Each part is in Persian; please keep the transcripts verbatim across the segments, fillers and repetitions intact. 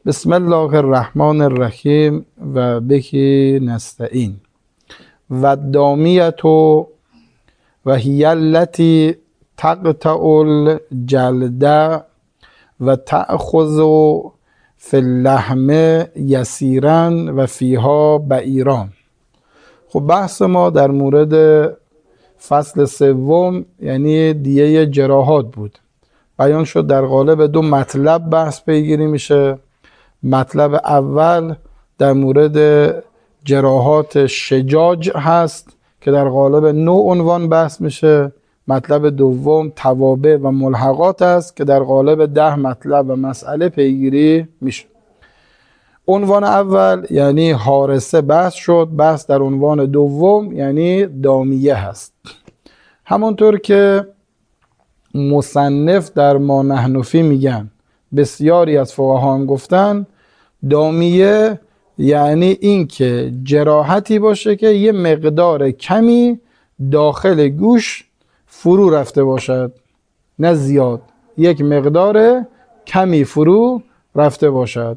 بسم الله الرحمن الرحیم و بهی نستعین. و دامیت و هی التی تقطع الجلد و تأخذ فی اللحم یسیرا و فیها بعیران. خب بحث ما در مورد فصل سوم یعنی دیه جراحات بود. بیان شد در قالب دو مطلب بحث پیگیری میشه. مطلب اول در مورد جراحات شجاج هست که در قالب نه عنوان بحث میشه. مطلب دوم توابع و ملحقات است که در قالب ده مطلب و مسئله پیگیری میشه. عنوان اول یعنی حارسه بحث شد. بحث در عنوان دوم یعنی دامیه هست. همونطور که مصنف در ما نحن فی میگن، بسیاری از فقها هم گفتن دامیه یعنی این که جراحتی باشه که یه مقدار کمی داخل گوش فرو رفته باشد، نه زیاد، یک مقدار کمی فرو رفته باشد.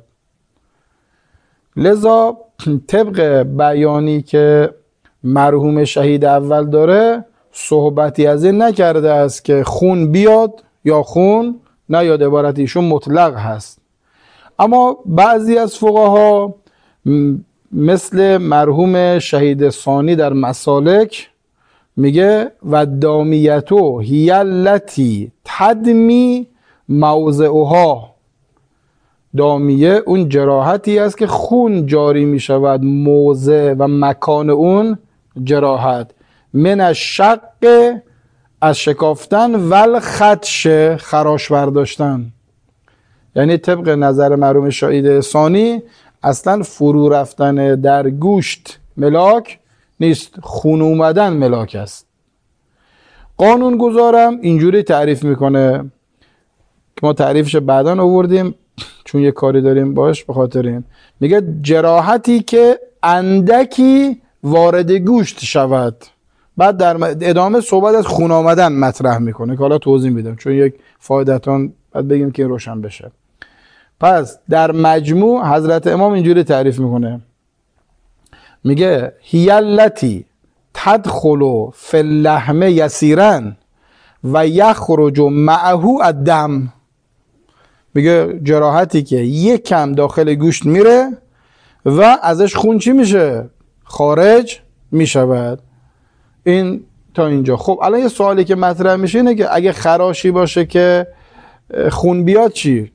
لذا طبق بیانی که مرحوم شهید اول داره صحبتی از این نکرده است که خون بیاد یا خون نیاد، عبارت ایشون مطلق هست. اما بعضی از فقها مثل مرحوم شهید ثانی در مسالک میگه و دامیتو هی التی تدمی موضعها. دامیه اون جراحتی است که خون جاری میشود موضع و مکان اون جراحت. من الشق از شکافتن ول خدش خراش برداشتن. یعنی طبق نظر مرحوم شهید ثانی اصلا فرو رفتن در گوشت ملاک نیست، خون اومدن ملاک است. قانون گذارم اینجوری تعریف میکنه که ما تعریفش بعداً آوردیم چون یه کاری داریم باش به خاطر این. میگه جراحتی که اندکی وارد گوشت شود. بعد در ادامه صحبت از خون آمدن مطرح میکنه که حالا توضیح میدم چون یک فایدتان بعد بگیم که روشن بشه. پس در مجموع حضرت امام اینجوری تعریف میکنه، میگه هی التی تدخل فی اللحم یسیرا و یخرج معه الدم. میگه جراحتی که یک کم داخل گوشت میره و ازش خون چی میشه؟ خارج میشود. این تا اینجا. خب الان یه سوالی که مطرح میشه اینه که اگه خراشی باشه که خون بیاد چی؟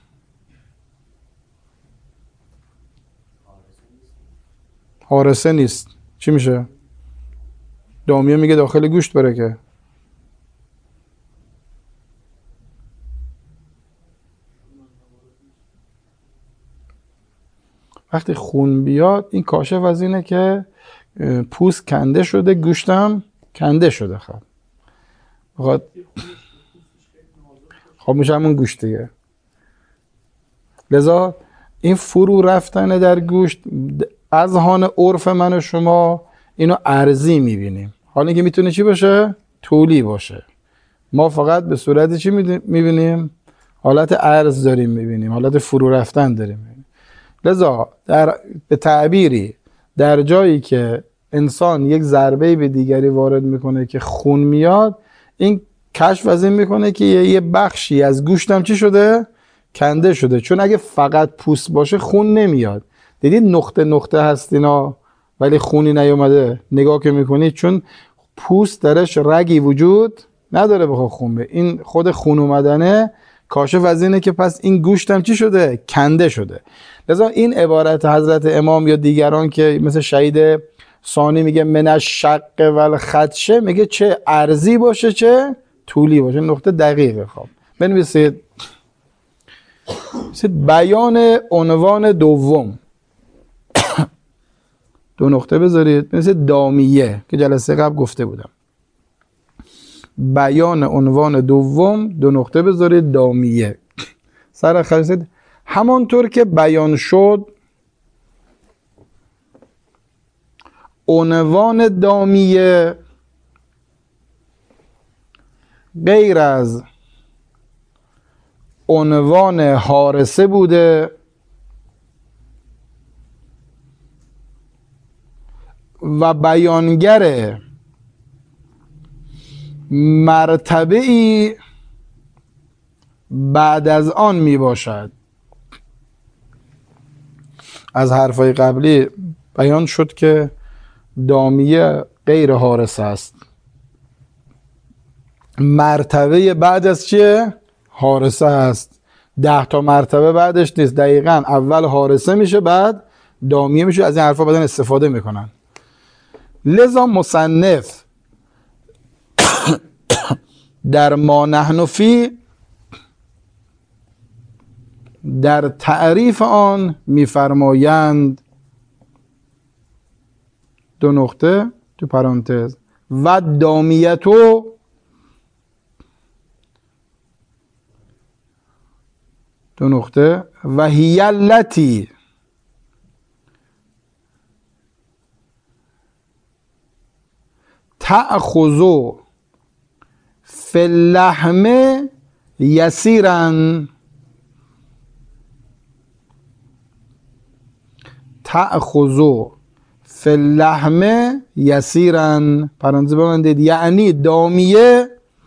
حارسه نیست. چی میشه؟ دامیه میگه داخل گوشت بره که وقتی خون بیاد این کاشف از اینه که پوست کنده شده، گوشتم کنده شده. خب بخواد خب میشه همون گوشت دیگه. لذا این فرو رفتن در گوشت از هان عرف من و شما اینو ارزی میبینیم. حالا اینکه میتونه چی باشه؟ طولی باشه. ما فقط به صورت چی میبینیم؟ حالت ارز داریم میبینیم، حالت فرو رفتن داریم میبینیم. لذا در به تعبیری در جایی که انسان یک ضربه به دیگری وارد میکنه که خون میاد، این کشف از این میکنه که یه بخشی از گوشتم چی شده؟ کنده شده. چون اگه فقط پوست باشه خون نمیاد. دیدید نقطه نقطه هست اینا ولی خونی نیومده. نگاه که میکنید چون پوست درش رگی وجود نداره بخواد خون به. این خود خون اومدنه کاشف از اینه که پس این گوشتم چی شده؟ کنده شده. لذا این عبارت حضرت امام یا دیگران که مثل شهید ثانی میگه من الشق و الخدشه، میگه چه ارزی باشه چه طولی باشه. نقطه دقیقه. خب بنویسید بیان عنوان دوم دو نقطه بذارید، بنویسید دامیه که جلسه قبل گفته بودم. بیان عنوان دوم دو نقطه بذارید دامیه. سر خرسید همانطور که بیان شد عنوان دامیه غیر از عنوان حارسه بوده و بیانگر مرتبه ای بعد از آن می باشد. از حرفای قبلی بیان شد که دامیه غیر حارسه است. مرتبه بعد از چیه؟ حارسه است. ده تا مرتبه بعدش نیست، دقیقا اول حارسه میشه بعد دامیه میشه. از این حرفا بدن استفاده میکنن. لذا مصنف در ما نحن فی در تعریف آن میفرمایند دو نقطه تو پرانتز و دامیتو دو نقطه و هی التی تأخذ فی اللحم یسیرا تأخذ فی اللحم یسیرا پرانتز ببندید، یعنی دامیه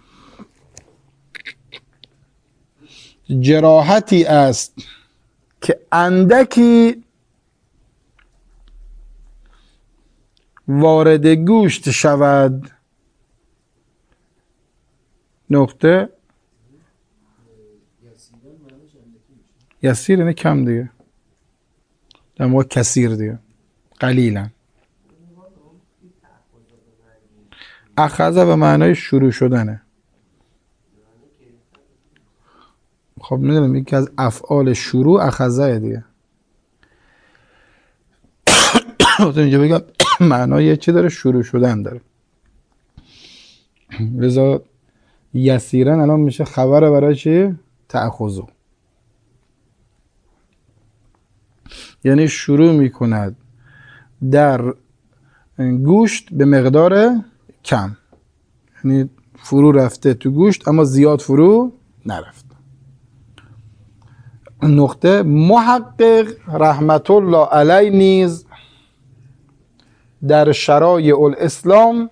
جراحتی است که اندکی وارد گوشت شود. نقطه یسیر اینه کم دیگه، در موقع کثیر دیگه قلیلا. اخذ به معنای شروع شدنه. خب میدونم یکی از افعال شروع اخذه دیگه. اینجا بگم معنای چی داره؟ شروع شدن داره. لذا یسیرن الان میشه خبر برای چی؟ تأخذو، یعنی شروع میکند در گوشت به مقدار کم، یعنی فرو رفته تو گوشت اما زیاد فرو نرفت. نقطه محقق رحمت الله علی نیز در شرایع الاسلام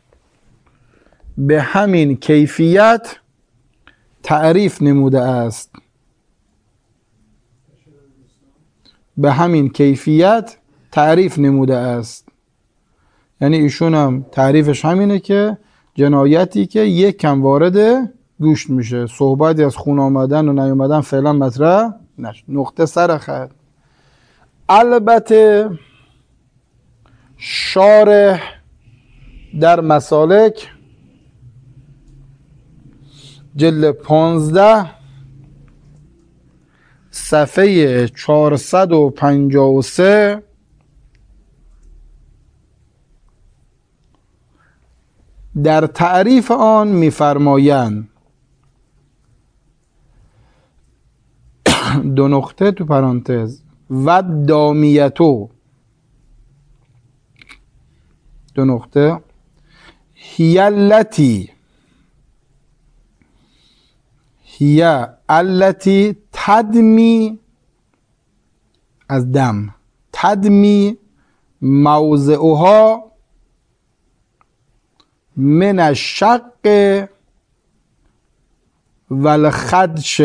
به همین کیفیت تعریف نموده است. به همین کیفیت تعریف نموده است، یعنی ایشون هم تعریفش همینه که جنایتی که یک کم وارد گوشت میشه، صحبتی از خون آمدن و نیومدن فعلا مطرح نشد. نقطه سر خط. البته شارح در مسالک جلد پانزده صفحه چهارصد و پنجاه و سه در تعریف آن میفرمایند دو نقطه تو پرانتز و دامیتو دو نقطه هی التی هی التی تدمی از دم تدمی موضعها من الشق و الخدش،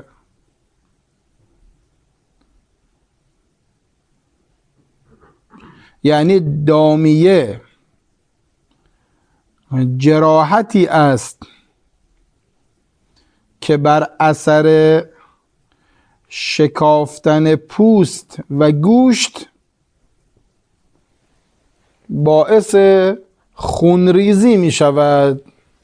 یعنی دامیه جراحتی است که بر اثر شکافتن پوست و گوشت باعث خونریزی می شود.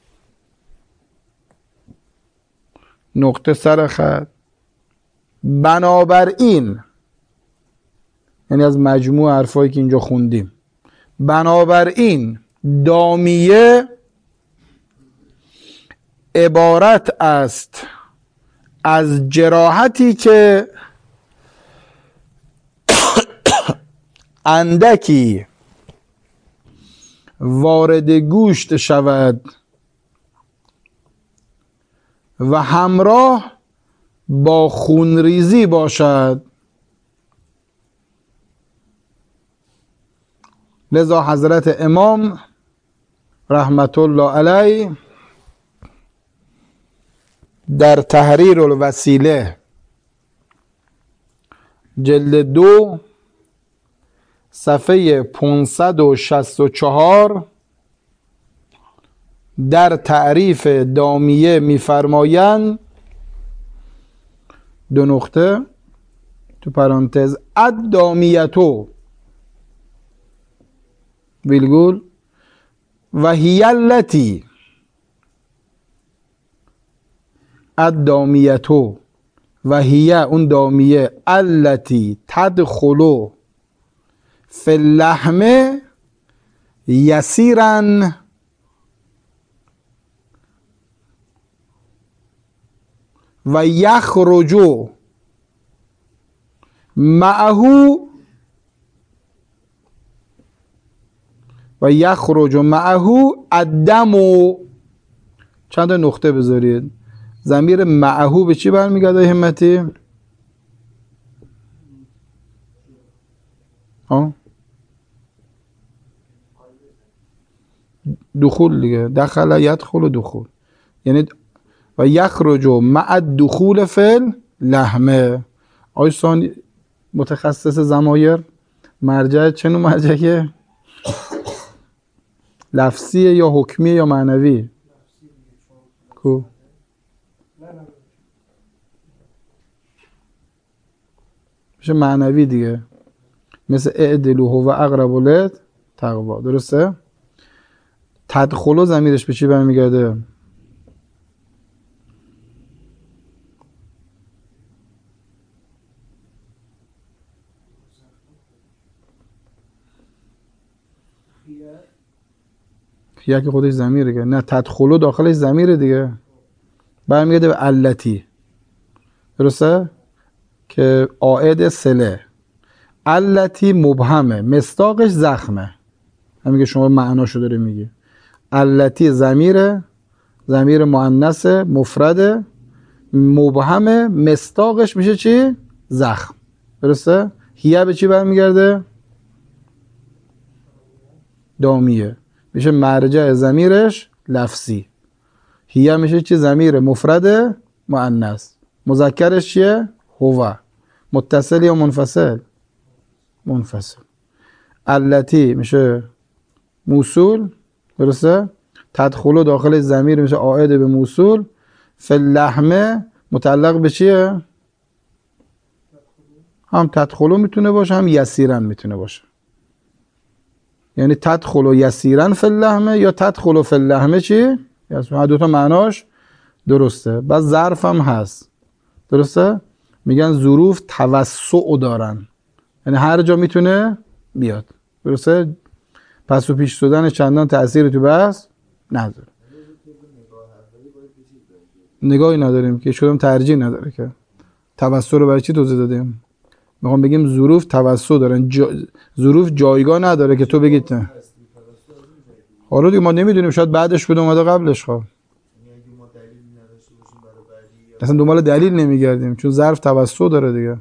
نقطه سر خط. بنابراین، یعنی از مجموع حرفایی که اینجا خوندیم، بنابراین دامیه عبارت است از جراحتی که اندکی وارد گوشت شود و همراه با خونریزی باشد. لذا حضرت امام رحمت الله علیه در تحریر الوسیله جلد دو صفحه پانصد و شصت و چهار در تعریف دامیه میفرمایند دو نقطه تو پرانتز الدامیتو ویلگول و هی التی الدامیتو و هی اون دامیه التی تدخلو فی اللحم یسیرا و یخرج معه و یخرج معه الدم. چند نقطه بذارید. ضمیر معه به چی برمیگرده همتی؟ ها؟ دخول دیگه. دخل یدخل دخول، یعنی و یخرج مع الدخول فی اللحم. آقای ثانی متخصص ضمایر، مرجع چنو مرجعه؟ لفظیه یا حکمیه یا معنوی؟ کو میشه معنوی دیگه، مثل اعدلو هو اقرب للتقوی. درسته؟ تدخلو ضمیرش به چی برمیگرده؟ یا که خودش ضمیره دیگه. نه، تدخلو داخلش ضمیره دیگه، برمیگرده به التی. درسته؟ که عائد صله. التی مبهمه، مصداقش زخمه. همین که شما معناشو داره میگی. التی ضمیره، ضمیر مؤنث مفرده، مبهمه، مصداقش میشه چی؟ زخم. درسته؟ هیه به چی برمیگرده؟ دامیه، میشه مرجع ضمیرش لفظی. هیه میشه چی؟ ضمیر مفرده مؤنث. مذکرش چیه؟ هو. متصل یا منفصل؟ منفصل. التی میشه موصول. درسته؟ تدخلو داخل ضمیر میشه عائد به موصول. فی اللحمه متعلق به چیه؟ هم تدخلو میتونه باشه، هم یسیرن میتونه باشه. یعنی تدخلو یسیرن فی اللحمه یا تدخلو فی اللحمه چی؟ یعنی دو تا معناش درسته. بعد ظرف هم هست. درسته؟ میگن ظروف توسع دارن، یعنی هر جا میتونه بیاد. درسته؟ پس و پیش شدن چندان تأثیر تو بحث نداره. نگاهی نداریم که شدم ترجیح نداره که توسع رو برای چی توضیح دادیم؟ میخوام بگیم ظروف توسع دارن، جا... ظروف جایگاه نداره که تو بگید نه. حالا دیگه ما نمیدونیم، شاید بعدش بوده اومده قبلش. خب اصلا دنبال دلیل نمیگردیم، چون ظرف توسع داره دیگه.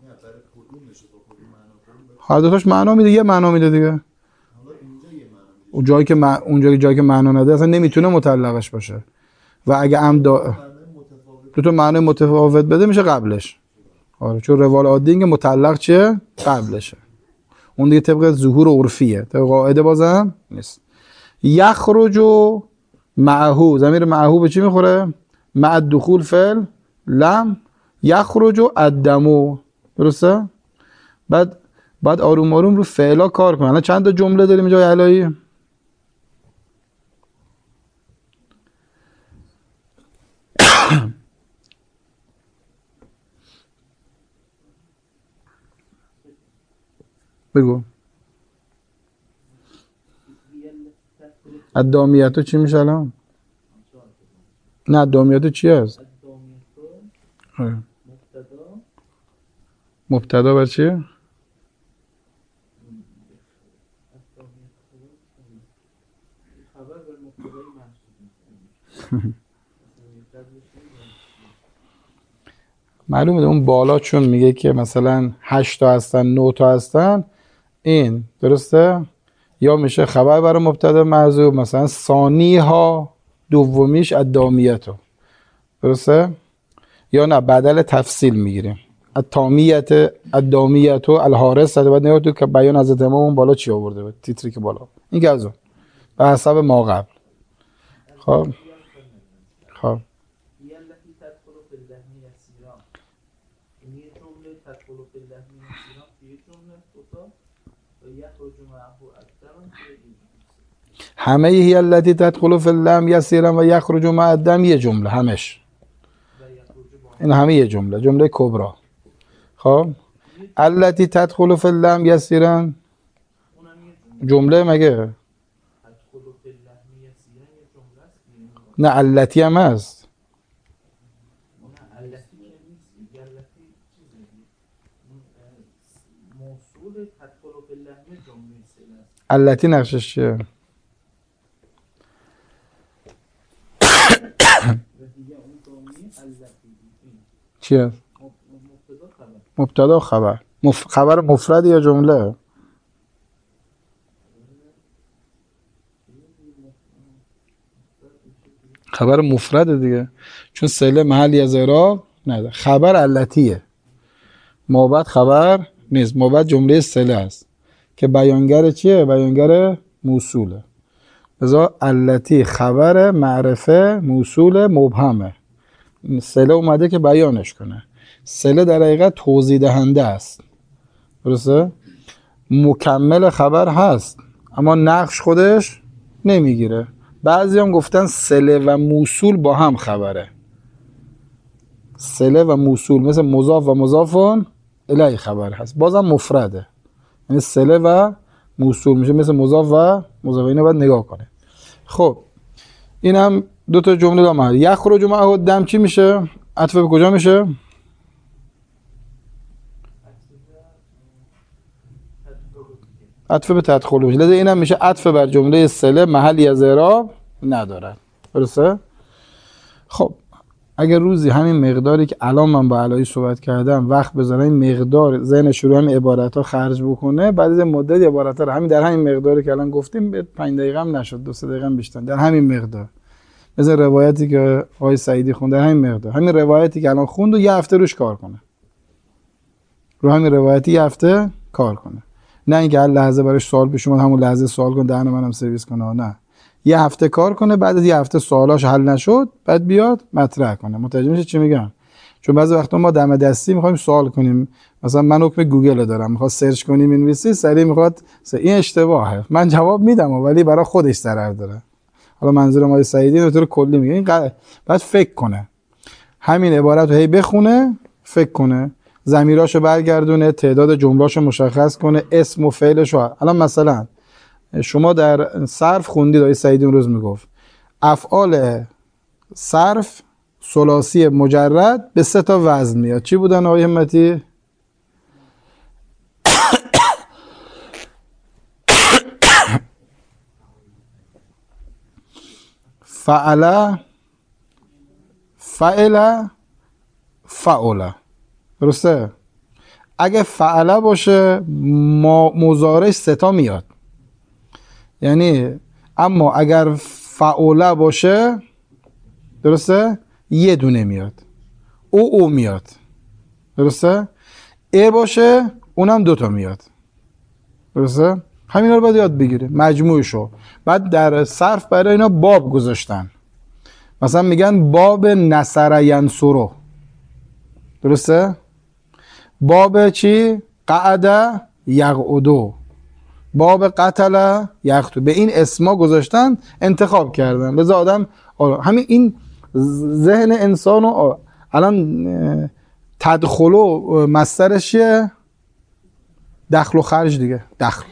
هر دوتاش معنا میده، یه معنا میده دیگه. اون جایی که مع... اونجا جایی که معنا نده اصلا نمیتونه مطلقش باشه. و اگه ام دا... دو تا معنی متفاوت بده میشه قبلش. آره، چون روال عادی اینکه مطلق چیه؟ قبلشه. اون دیگه طبق ظهور عرفیه، طبق قاعده بازم نیست. یخرج معه، ضمیر معه به چی میخوره؟ مع الدخول فعل لم یخرج الدم. درسته؟ بعد بعد آروم آروم رو فعلا کار کنن. الان چند تا جمله داریم اینجا علایی؟ بگو. الدامیتو چی میشه الان؟ نه، الدامیتو چی هست؟ مبتدا بر چیه؟ معلومه اون بالا چون میگه که مثلا هشت تا هستن، نه تا هستن، این درسته؟ یا میشه خبر برای مبتدا محذوف، مثلا ثانی ها دومیش الدامیتو، درسته؟ یا نه بدل تفصیل میگیریم التامیت الدامیتو الحارس، بعد نگاه تو که بیان حضرت امام اون بالا چی آورده بود، تیتری که بالا این که از اون به حسب ما قبل. خب خب همه هی التي تدخل في اللام یسیرا و یخرج مع الدم یه جمله، همش این همه یه جمله، جمله کبرا. خب التي تدخل في اللام یسیرا جمله مگه؟ نه التي هم هست. التي نقشش چیه؟ چیه؟ مبتدا خبر. مف... خبر مفرد یا جمله؟ خبر مفرد دیگه، چون سله محلی از اعراب نداره. خبر التیه، ما بعد خبر نیست، ما بعد جمله سله است که بیانگر چیه؟ بیانگر موصوله. لذا التی خبر معرفه موصول مبهمه، سله اومده که بیانش کنه. سله در حقیقت توضیح دهنده است، درسته؟ مکمل خبر هست اما نقش خودش نمیگیره. بعضی هم گفتن سله و موصول با هم خبره، سله و موصول مثل مضاف و مضافون الیه خبر هست، بازم مفرده، یعنی سله و موصول میشه مثل مضاف و مضاف. اینو باید نگاه کنه. خب این هم دو تا جمله دارم. یخرج معه الدم چی میشه؟ عطف به کجا میشه؟ عطف به تدخل میشه. لذا اینم میشه عطف بر جمله سله محلی از اعراب نداره، درسته؟ خب اگر روزی همین مقداری که الان من با علایی صحبت کردم وقت بذارم این مقدار ذهن شروع همین عبارت ها خرج بکنه، بعد از مدت عبارت ها رو همین در همین مقداری که الان گفتیم به پنج دقیقه هم نشد، دو سه دقیقه هم بیشتر، در همین مقدار، مثل روایتی که آقای سعیدی خوند، در همین مقدار، همین روایتی که الان خوند و یه هفته روش کار کنه، رو همین روایتی یه هفته کار کنه، نه اینکه هر لحظه براش سوال پیش اومد همون لحظه سوال کنه دهن منم سرویس کنه، نه، یه هفته کار کنه، بعد از یه هفته سوالاش حل نشد بعد بیاد مطرح کنه. متوجه میشه چی میگم؟ چون بعضی وقتا ما دم دستی میخوایم سوال کنیم، مثلا من حکم گوگل دارم، میخواد سرچ کنیم مینویسی، سریع میخواد این اشتباهه، من جواب میدم ولی برای خودش ضرر داره. حالا منظور ما سعیدی به طور کلی میگه این بعد فکر کنه، همین عبارت رو هی بخونه، فکر کنه، ضمیراشو برگردونه، تعداد جملاشو مشخص کنه، اسم و فعلشو. الان مثلا شما در صرف خوندید آقای سعیدی اون روز میگفت افعال صرف ثلاثی مجرد به سه تا وزن میاد. چی بودن آقای همتی؟ فعل، فعل، فعل، درسته؟ اگه فعل باشه مضارع سه تا میاد، یعنی اما اگر فعل باشه، درسته، یه دونه میاد، او او میاد، درسته؟ ای باشه اونم دوتا میاد، درسته؟ همینا رو باید یاد بگیره مجموعشو. بعد در صرف برای اینا باب گذاشتن، مثلا میگن باب نصر ینصرو، درسته؟ باب چی؟ قعد یقعدو، باب قتل یقتل، به این اسما گذاشتن، انتخاب کردن. لذا آدم همین این ذهن انسانو الان تدخلو مصدرش چیه؟ دخل و خرج دیگه، دخل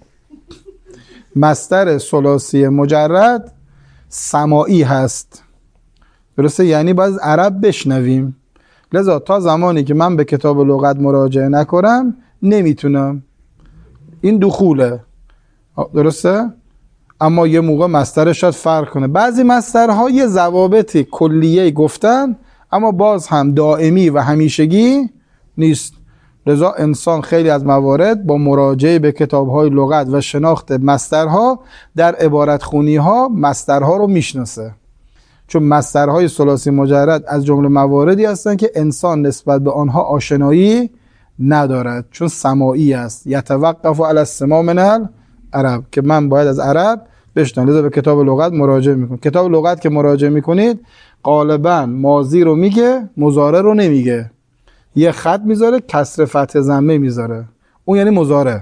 مصدر ثلاثی مجرد سماعی هست، درسته؟ یعنی باید عرب بشنویم. لذا تا زمانی که من به کتاب لغت مراجعه نکنم نمیتونم، این دخوله، درسته؟ اما یه موقع مصدرش شاید فرق کنه. بعضی مصدرها یه ضوابط کلیه گفتن اما باز هم دائمی و همیشگی نیست. لذا انسان خیلی از موارد با مراجعه به کتاب‌های لغت و شناخت مصدرها در عبارتخوانی‌ها مصدرها رو میشناسه، چون مصدرهای ثلاثی مجرد از جمله مواردی هستند که انسان نسبت به آنها آشنایی ندارد، چون سماعی است. یتوقف علی السماع من العرب، که من باید از عرب بشنوم، لذا به کتاب لغت مراجعه میکنید. کتاب لغت که مراجعه میکنید غالبا ماضی رو میگه، مضارع رو نمیگه، یه خط میذاره، کسر فتح ضمه میذاره، اون یعنی مضارع.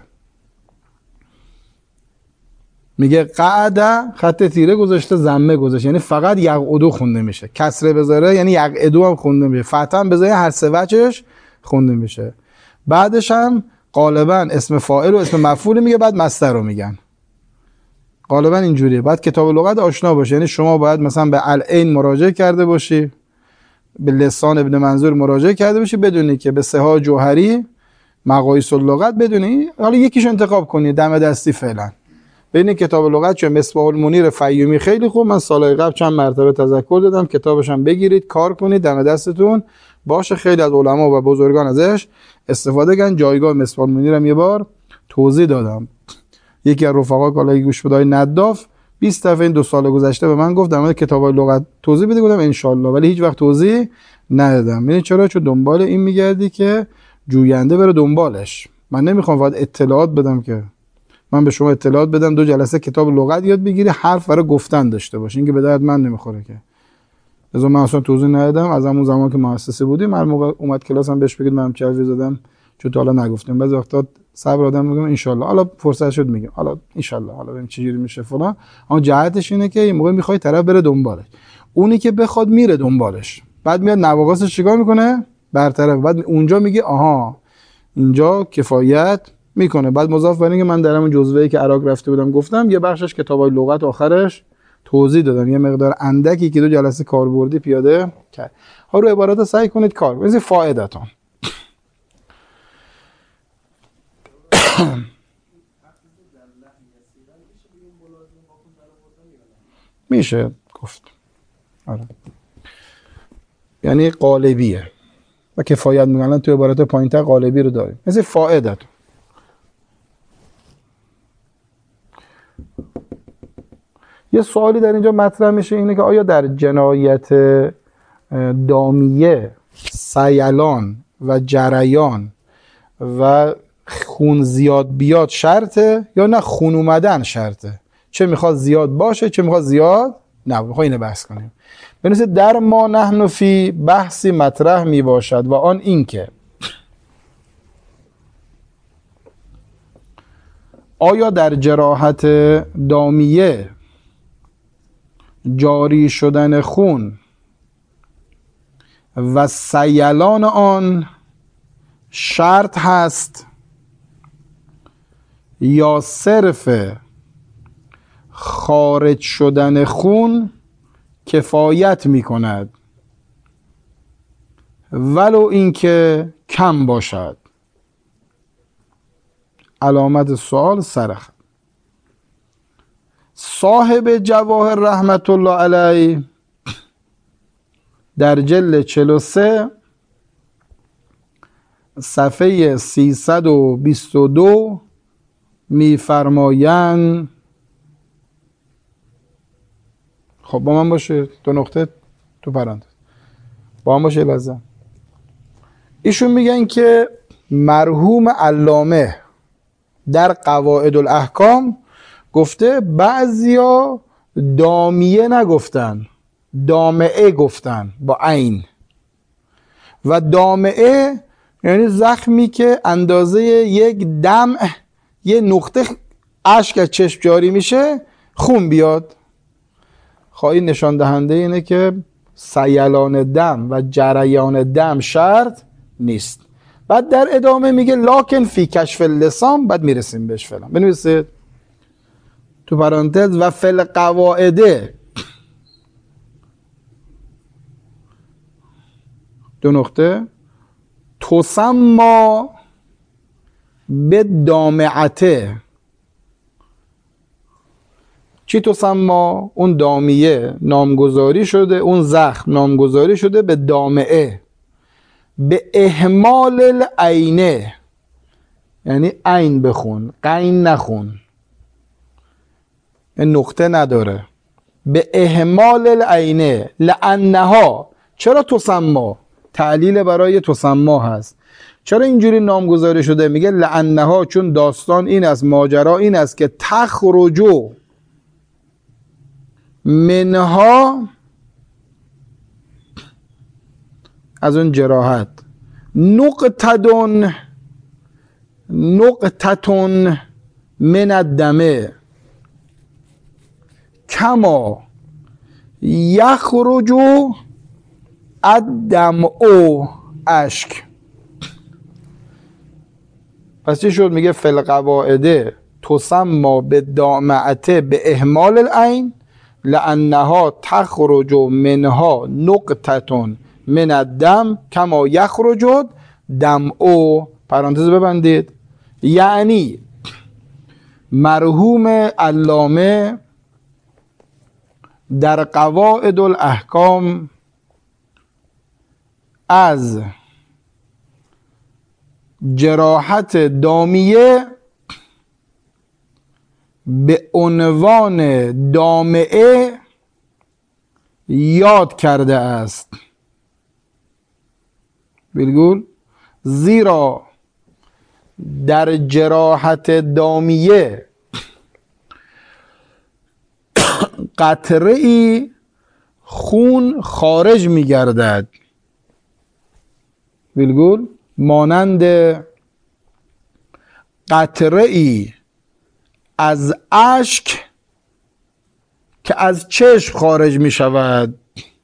میگه قعده خط تیره گذاشته، ضمه گذاشته، یعنی فقط یقعدو خونده میشه. کسره بذاره یعنی یقعدو هم خونده میشه، فتح هم بذاره هر سه وجهش خونده میشه. بعدش هم غالبا اسم فاعل و اسم مفعول میگه، بعد مصدر رو میگن. غالبا اینجوریه. بعد کتاب لغت آشنا باشه، یعنی شما باید مثلا به العین مراجعه کرده باشی، به لسان ابن منظور مراجعه کرده باشی، بدونی که به سها جوهری مقاییس اللغت بدونی، حالا یکیش انتخاب کنی دم دستی فعلا. ببین کتاب لغت چه مصباح المنیر فیومی خیلی خوب، من سالهای قبل چند مرتبه تذکر دادم، کتابش هم بگیرید کار کنید، دم دستتون باشه. خیلی از علما و بزرگان ازش استفاده کردن. جایگاه مصباح المنیر هم یه بار توضیح دادم. یکی از رفقا کالای گوش بدای نداف بیست دفعه این دو سال گذشته به من گفت در مورد کتاب‌های لغت توضیح بده، گفتم ان شاءالله، ولی هیچ وقت توضیح ندادم. یعنی چرا؟ چون دنبال این میگردی که جوینده بره دنبالش. من نمیخوام فقط اطلاعات بدم، که من به شما اطلاعات بدم دو جلسه کتاب لغت یاد بگیری، حرف برای گفتن داشته باشی، این که به درد من نمیخوره که. لذا من اصلا توضیح ندادم. از همون زمان که مؤسسه بودیم هر موقع اومد کلاسم بهش بگید من چه حرفی زدم، چون تا حالا نگفتم. بعضی وقتا صبر آدم میگم ان شاء الله، حالا فرصت شد میگم حالا ان شاء الله، حالا ببین چه جوری میشه فلان. اما جهتش اینه که این موقع میخوای طرف بره دنبالش، اونی که بخواد میره دنبالش، بعد میاد نواقصش چیکار میکنه؟ برطرف. بعد اونجا میگه آها اینجا کفایت میکنه. بعد مضاف بر اینکه من در همون جزوه‌ای که عراق رفته بودم گفتم، یه بخشش کتابای لغت آخرش توضیح دادم، یه مقدار اندکی که دو جلسه کاربردی پیاده کرد. ها رو عبارات سعی کنید کار کنید. فایده‌تون میشه گفت. آره. یعنی قالبیه و کفایت میگن تو عبارات پایین‌تر قالبی رو داریم. مثل فایده‌تون. یه سوالی در اینجا مطرح میشه، اینه که آیا در جنایت دامیه سیلان و جریان و خون زیاد بیاد شرطه یا نه خون اومدن شرطه؟ چه میخواد زیاد باشه چه میخواد زیاد نه؟ میخواد اینو بحث کنیم. بنویسید در ما نحن فی بحثی مطرح میباشد و آن این که آیا در جراحت دامیه جاری شدن خون و سیلان آن شرط هست یا صرف خارج شدن خون کفایت می کند ولو اینکه کم باشد؟ علامت سوال سرخ. صاحب جواهر رحمت الله علیه در جلد چهل و سه صفحه سیصد و بیست و دو میفرمایند، خب با من باشه، دو نقطه تو پرانتز با من باشه لازم. ایشون میگن که مرحوم علامه در قواعد الاحکام گفته بعضیا دامیه نگفتن، دامعه گفتن با عین، و دامعه یعنی زخمی که اندازه یک دمع، یه نقطه اشک از چشم جاری میشه خون بیاد. خواهی نشان دهنده اینه که سیلان دم و جریان دم شرط نیست. بعد در ادامه میگه لاکن فی کشف اللسان، بعد میرسیم بهش فعلا. بنویسید تو پرانتز و فل قواعده دو نقطه تسمى به دامعته. چی تسمى؟ اون دامیه نامگذاری شده، اون زخم نامگذاری شده به دامعه. به اهمال العینه، یعنی عین بخون، قین نخون، نقطه نداره. به اهمال العینه لانها، چرا تسما؟ تعلیل برای تسما هست. چرا اینجوری نامگذاری شده؟ میگه لانها، چون داستان این است، ماجرا این است که تخرجو منها، از اون جراحت، نقطتون نقطتون من الدمه کما یخرج الدمع اشک. پس چی شد؟ میگه فی القواعد تسما بالدامعه به اهمال العین لانها تخرج منها نقطتون من الدم کما یخرج دمع. پرانتز ببندید. یعنی مرحوم علامه در قواعد الاحکام از جراحت دامیه به عنوان دامعه یاد کرده است. بالگول، زیرا در جراحت دامیه قطره ای خون خارج می گردد، بالگول مانند قطره ای از اشک که از چشم خارج می شود.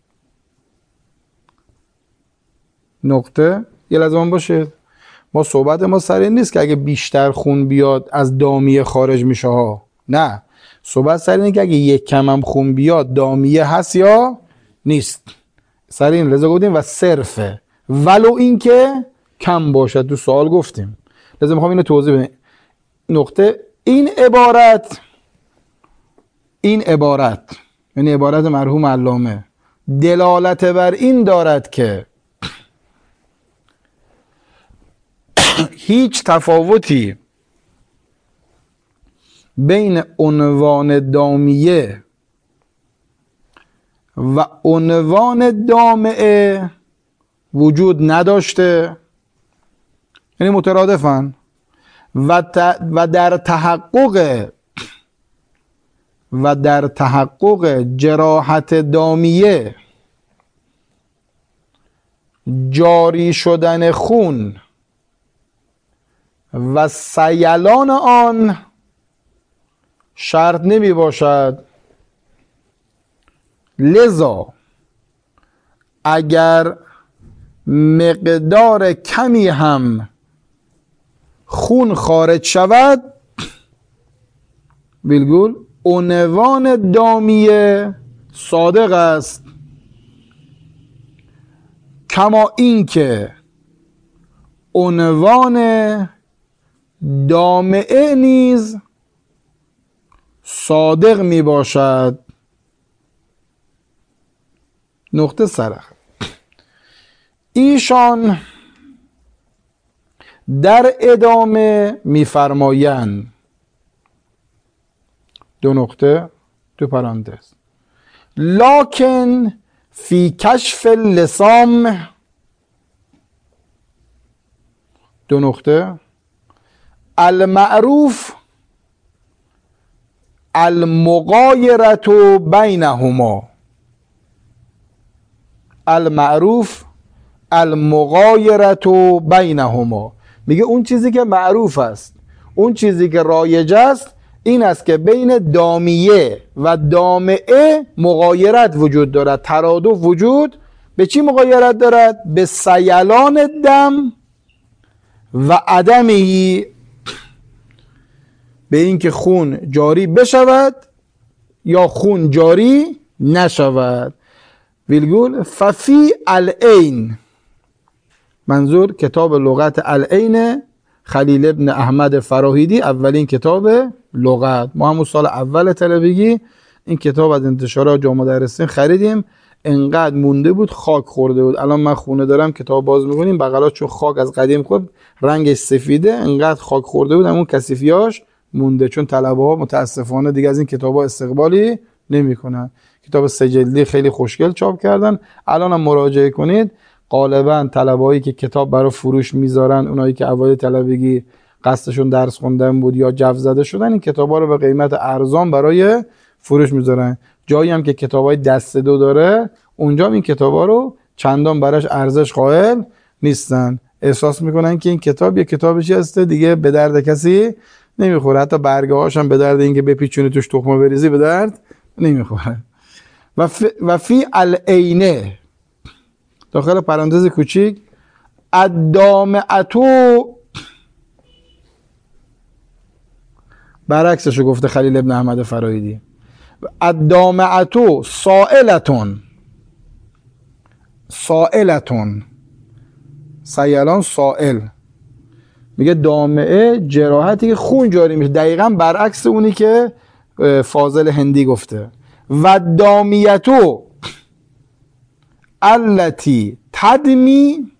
نقطه. یه لحظه باشه، ما صحبت ما سر این نیست که اگه بیشتر خون بیاد از دامیه خارج میشه ها، نه، صحبت سر اینه که اگه یک کم هم خون بیاد دامیه هست یا نیست. سر این لذا گفتیم و صرفه، ولو این که کم باشد. تو سوال گفتیم، لذا میخوام اینو توضیح بدم. نقطه. این عبارت این عبارت یعنی عبارت مرحوم علامه دلالت بر این دارد که هیچ تفاوتی بین عنوان دامیه و عنوان دامعه وجود نداشته، یعنی مترادفن و, و در تحقق و در تحقق جراحت دامیه جاری شدن خون و سیلان آن شرط نمی باشد. لذا اگر مقدار کمی هم خون خارج شود، بالگول عنوان دامیه صادق است، کما اینکه عنوان دامعه نیز صادق می باشد. نقطه سرخ. ایشان در ادامه می‌فرمایند، دو نقطه تو پرانتز، لکن فی کشف اللسام، دو نقطه، المعروف المغایرت بینهما، المعروف المغایرت بینهما. میگه اون چیزی که معروف است، اون چیزی که رایج است، این است که بین دامیه و دامعه مغایرت وجود دارد، ترادف وجود. به چی مغایرت دارد؟ به سیلان دم و عدمهی، به این که خون جاری بشود یا خون جاری نشود. ویلگول ففی العین، منظور کتاب لغت العین خلیل ابن احمد فراهیدی، اولین کتاب لغت. ما همون سال اول طلبگی این کتاب از انتشارات جامعه مدرسین خریدیم. انقدر مونده بود خاک خورده بود. الان من خونه دارم کتاب باز میکنیم بغلات چون خاک از قدیم خورد رنگش سفیده، انقدر خاک خورده بود همون کثیفیاش مونده، چون طلبه ها متاسفانه دیگه از این کتاب ها استقبالی نمیکنن. کتاب سه جلدی خیلی خوشگل چاپ کردن، الان هم مراجعه کنید. غالبا طلبه‌هایی که کتاب برای فروش میذارن، اونایی که اوایل طلبگی قصدشون درس خوندن بود یا جو زده شدن، این کتابا رو به قیمت ارزان برای فروش میذارن. جایی هم که کتابای دست دو داره اونجا این کتابا رو چندان براش ارزش قائل نیستن، احساس میکنن که این کتاب یه کتابی هسته دیگه به درد کسی نمیخوره، حتی برگه هاش هم به درد اینکه بپیچونی توش تخمه بریزی به درد نمیخوره. و, ف... و فی العینه داخل پرانتز کوچیک الدامعتو برعکسشو گفته خلیل ابن احمد فرایدی. الدامعتو سائلتون، سائلتون سیلان سائل، میگه دامعه جراحتی که خون جاری میشه، دقیقا برعکس اونی که فاضل هندی گفته. و دامیتو التی تدمی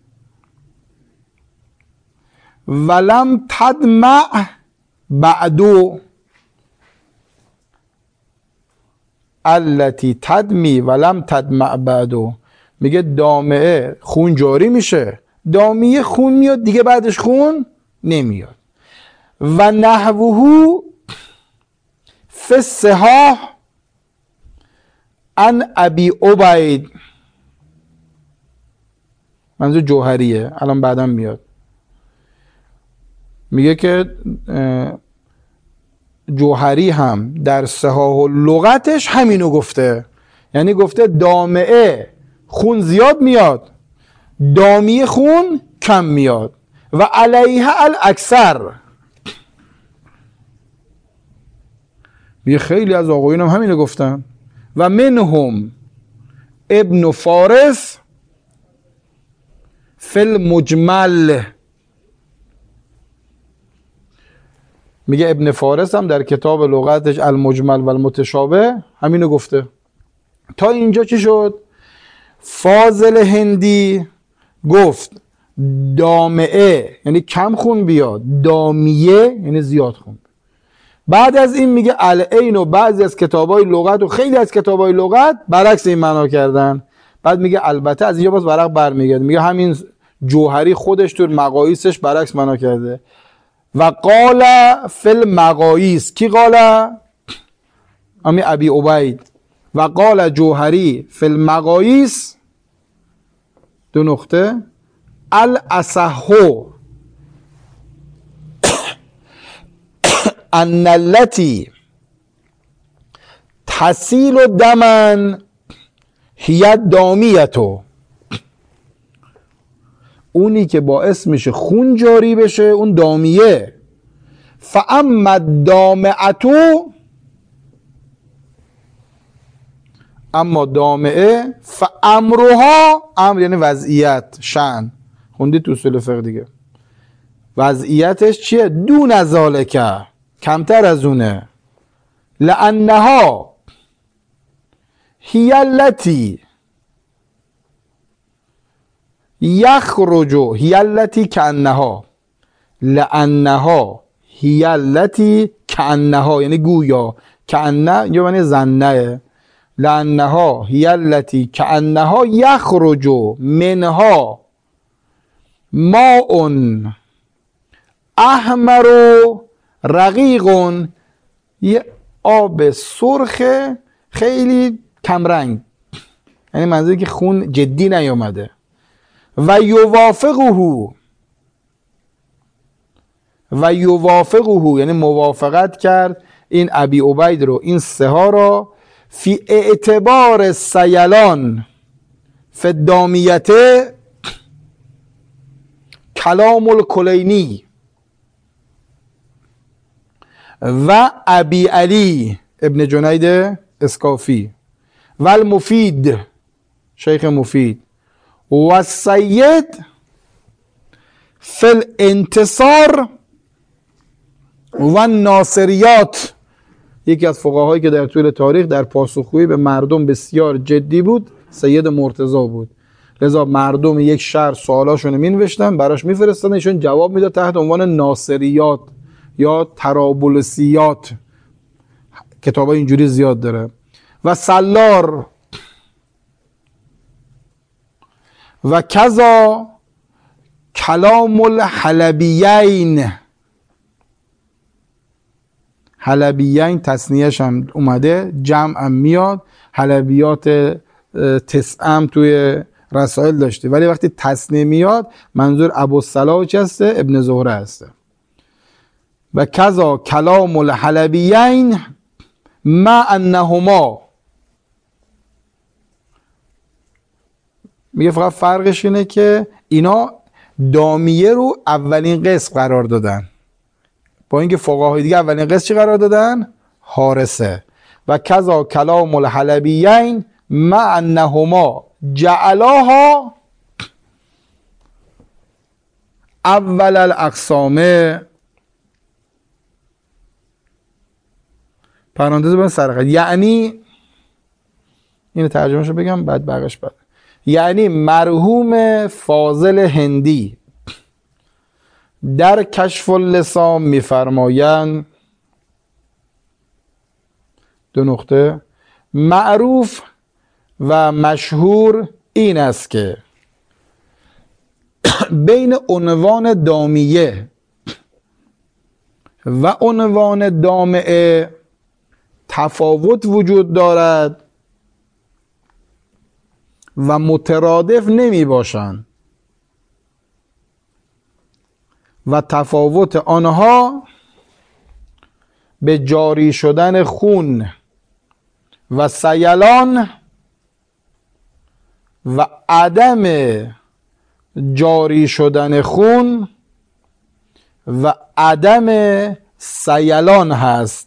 ولم تدمع بعدو، التی تدمی ولم تدمع بعدو، میگه دامعه خون جاری میشه، دامیه خون میاد دیگه بعدش خون نمیاد. و نحوه فی الصحاح عن ابی عبید، منظور جوهریه الان بعدم میاد، میگه که جوهری هم در صحاح لغتش همینو گفته، یعنی گفته دامعه خون زیاد میاد، دامیه خون کم میاد. و علیها الاکثر، میگه خیلی از آقایون هم همینو گفتن. و منهم ابن فارس فی المجمل، میگه ابن فارس هم در کتاب لغتش المجمل و المتشابه همینو گفته. تا اینجا چی شد؟ فاضل هندی گفت دامعه یعنی کم خون بیاد، دامیه یعنی زیاد خون. بعد از این میگه العین و بعضی از کتابای لغت و خیلی از کتابای لغت برعکس این معنا کردن. بعد میگه البته از اینجا باز برعکس برمیگرده، میگه همین جوهری خودش تو مقایسش برعکس معنا کرده. و قال فی المقایس، کی قال؟ امی ابی عبید. و قال جوهری فی المقایس دو نقطه الاصحو ان التی تسیل دمن هی دامیتو، اونی که باعث میشه خون جاری بشه اون دامیه. فاما دامعتو، اما دامعه فامرها، امر یعنی وضعیت، شأن، خوندی تو اصول فقه دیگه، وضعیتش چیه؟ دون ذالک، کمتر از اونه. لانها هی التی یخرج، هی التی کانها، لانها هی التی کانها یعنی گویا، کانه یا یعنی ظنه، لانها هی التی کانها یخرج منها ماء احمر رقیق، یه آب سرخ خیلی کمرنگ، یعنی منظوری که خون جدی نیامده. و یوافقه، و یوافقه یعنی موافقت کرد این ابی عبید رو، این سه ها را، فی اعتبار سیلان فی الدامیته کلام الکلینی و ابی علی ابن جنید اسکافی و المفید شیخ مفید و سید فی الانتصار و ناصریات، یکی از فقهایی که در طول تاریخ در پاسخگویی به مردم بسیار جدی بود، سید مرتضی بود. لذا مردم یک شهر سوالاشون می نوشتن براش میفرستادن، ایشون جواب میداد تحت عنوان ناصریات یا طرابلسیات. کتابای اینجوری زیاد داره. و سلار و کذا کلام الحلبیین. حلبیین تصنیهش هم اومده، جمع هم میاد. حلبیات تسعم توی رسائل داشته، ولی وقتی تصنیه میاد منظور ابوالصلاح چی هسته؟ ابن زهره هسته. و کذا کلام الحلبیین ما انهما. میگه فقط فرقش اینه که اینا دامیه رو اولین قسم قرار دادن، با اینکه فقهای دیگه اولین قسم چی قرار دادن؟ حارسه. و کذا کلام الحلبیین ما انهما جعلاها اول الاقسام. پرانتز بین سرخط، یعنی اینو ترجمه شو بگم بعد بقیش بعد. یعنی مرحوم فاضل هندی در کشف اللسان میفرمایند دو نقطه معروف و مشهور این است که بین عنوان دامیه و عنوان دامعه تفاوت وجود دارد و مترادف نمی باشند و تفاوت آنها به جاری شدن خون و سیلان و عدم جاری شدن خون و عدم سیلان هست.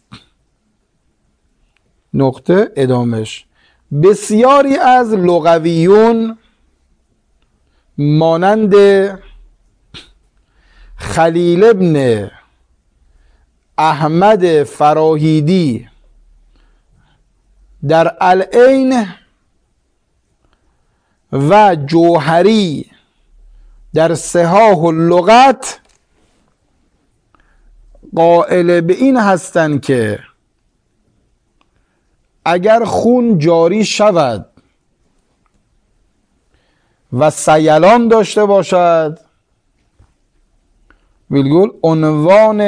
نقطه ادامش. بسیاری از لغویون مانند خلیل ابن احمد فراهیدی در العین و جوهری در صحاح اللغت قائل به این هستند که اگر خون جاری شود و سیلان داشته باشد ویلگول عنوان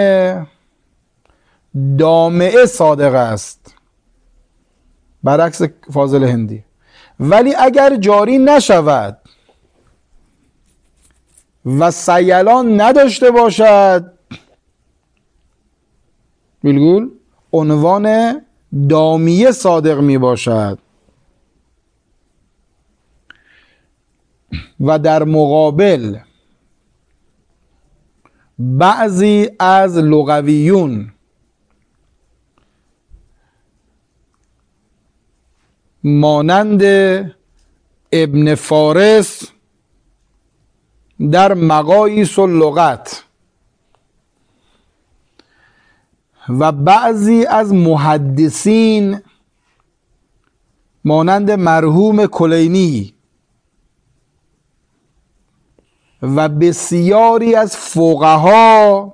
دامعه صادق است، برعکس فاضل هندی. ولی اگر جاری نشود و سیلان نداشته باشد ویلگول عنوان دامیه صادق می باشد. و در مقابل بعضی از لغویون مانند ابن فارس در مقاییس اللغت و بعضی از محدثین مانند مرحوم کلینی و بسیاری از فقها،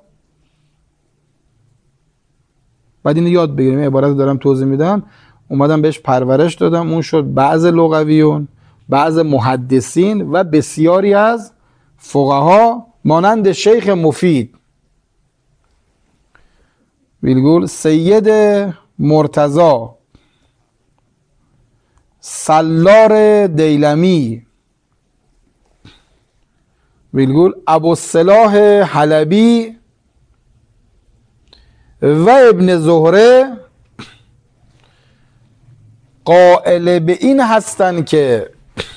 بعد اینو یاد بگیریم، عبارت دارم توضیح میدم، اومدم بهش پرورش دادم، اون شد بعض لغویون، بعض محدثین و بسیاری از فقها مانند شیخ مفید ویلگول سید مرتضی، سلار دیلمی ویلگول ابوالصلاح حلبی و ابن زهره قائل به این هستند که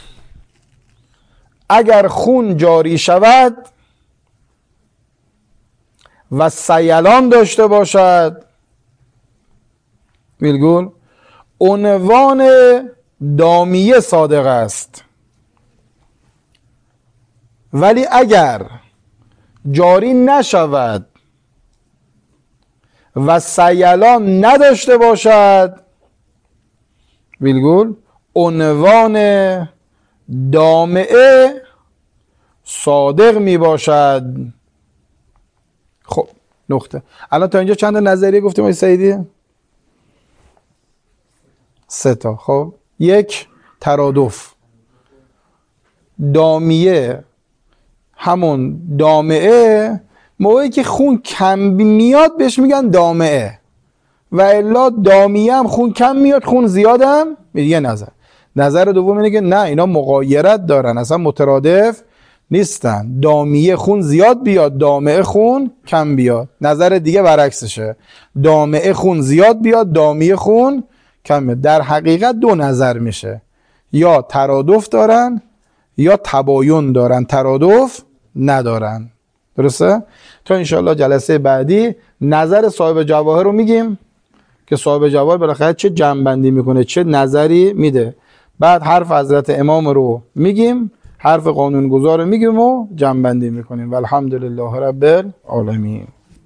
اگر خون جاری شود و سیلان داشته باشد ویلگول عنوان دامیه صادق است، ولی اگر جاری نشود و سیلان نداشته باشد ویلگول عنوان دامعه صادق می باشد. خب نقطه. الان تا اینجا چند نظریه گفتیم آقای سعیدی؟ سه تا. خب یک، ترادف. دامیه همون دامعه، موقعی که خون کم میاد بهش میگن دامعه، و الا دامیه هم خون کم میاد خون زیادم. یه نظر. نظر دوم اینه که نه، اینا مغایرت دارن، اصلا مترادف نیستن. دامیه خون زیاد بیاد، دامعه خون کم بیاد. نظر دیگه برعکسشه، دامعه خون زیاد بیاد، دامیه خون کم بیاد. در حقیقت دو نظر میشه، یا ترادف دارن یا تباین دارن، ترادف ندارن. درسته؟ تا انشاءالله جلسه بعدی نظر صاحب جواهر رو میگیم که صاحب جواهر بالاخره چه جمع‌بندی میکنه، چه نظری میده. بعد حرف حضرت امام رو میگیم، حرف قانونگذار رو میگیم و جمع‌بندی میکنیم. والحمدلله رب العالمین.